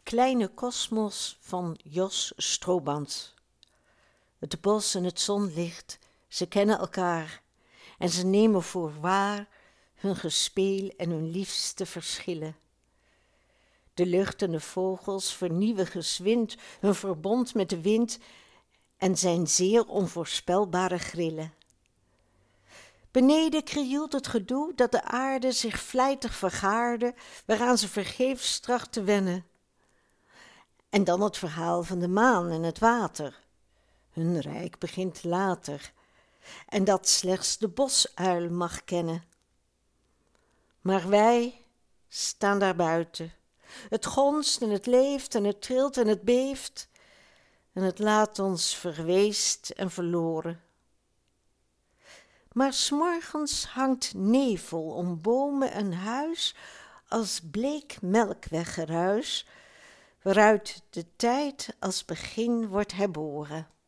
Kleine kosmos van Jos Stroobans. Het bos en het zonlicht, ze kennen elkaar en ze nemen voor waar hun gespeel en hun liefste verschillen. De lucht en de vogels vernieuwen gezwind hun verbond met de wind en zijn zeer onvoorspelbare grillen. Beneden krioelt het gedoe dat de aarde zich vlijtig vergaarde, waaraan ze vergeefs tracht te wennen. En dan het verhaal van de maan en het water. Hun rijk begint later, en dat slechts de bosuil mag kennen. Maar wij staan daar buiten. Het gonst en het leeft en het trilt en het beeft, en het laat ons verweest en verloren. Maar 's morgens hangt nevel om bomen en huis als bleek melkweggeruisch, waaruit de tijd als begin wordt herboren.